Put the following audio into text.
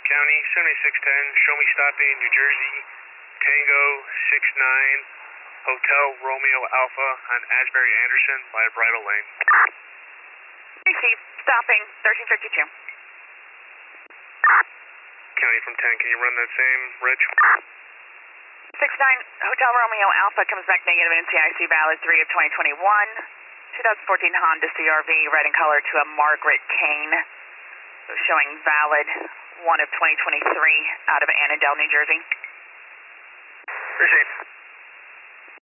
County, 7610, show me stopping New Jersey, Tango 69, Hotel Romeo Alpha on Asbury Anderson by Bridle Lane. Received, stopping 1352. County from 10, can you run that same, Reg? 69, Hotel Romeo Alpha comes back negative in NCIC valid 3 of 2021. 2014 Honda CRV, red in color to a Margaret Kane. Showing valid 1 of 2023 out of Annandale, New Jersey. Received.